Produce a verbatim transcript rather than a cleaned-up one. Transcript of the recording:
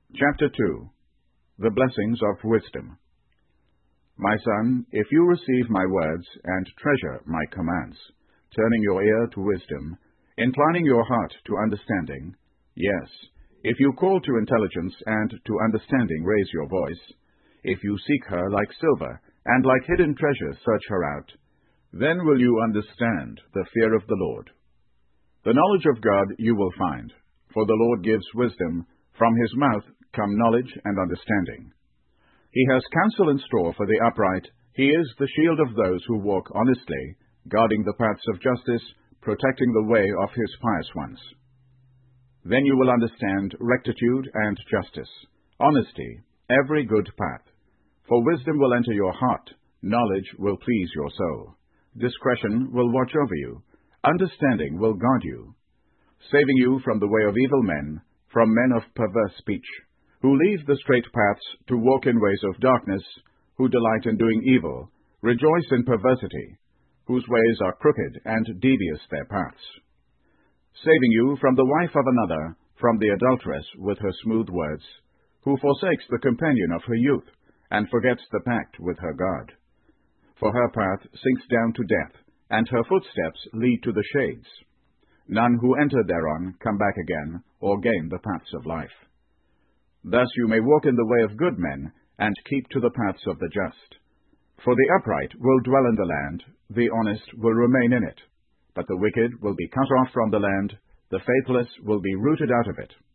Chapter two. The Blessings of Wisdom. My son, if you receive my words and treasure my commands, turning your ear to wisdom, inclining your heart to understanding, yes, if you call to intelligence and to understanding raise your voice, if you seek her like silver, and like hidden treasure search her out, then will you understand the fear of the Lord. The knowledge of God you will find, for the Lord gives wisdom. From his mouth come knowledge and understanding. He has counsel in store for the upright. He is the shield of those who walk honestly, guarding the paths of justice, protecting the way of his pious ones. Then you will understand rectitude and justice, honesty, every good path. For wisdom will enter your heart, knowledge will please your soul. Discretion will watch over you, understanding will guard you, saving you from the way of evil men, from men of perverse speech, who leave the straight paths to walk in ways of darkness, who delight in doing evil, rejoice in perversity, whose ways are crooked and devious their paths. Saving you from the wife of another, from the adulteress with her smooth words, who forsakes the companion of her youth, and forgets the pact with her God. For her path sinks down to death, and her footsteps lead to the shades. None who enter thereon come back again, or gain the paths of life. Thus you may walk in the way of good men, and keep to the paths of the just. For the upright will dwell in the land, the honest will remain in it. But the wicked will be cut off from the land, the faithless will be rooted out of it.